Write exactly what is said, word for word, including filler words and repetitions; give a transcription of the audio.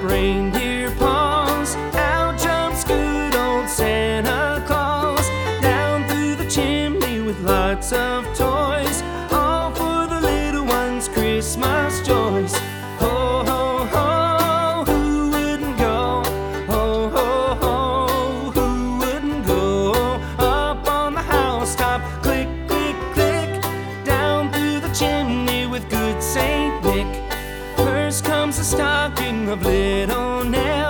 reindeer paws. Out jumps good old Santa Claus, down through the chimney with lots of toys, all for the little ones' Christmas joys. Ho, ho, ho, who wouldn't go? Ho, ho, ho, who wouldn't go? Up on the housetop, click, click, click, down through the chimney with good Saint Nick. First comes the stocking of little Nell.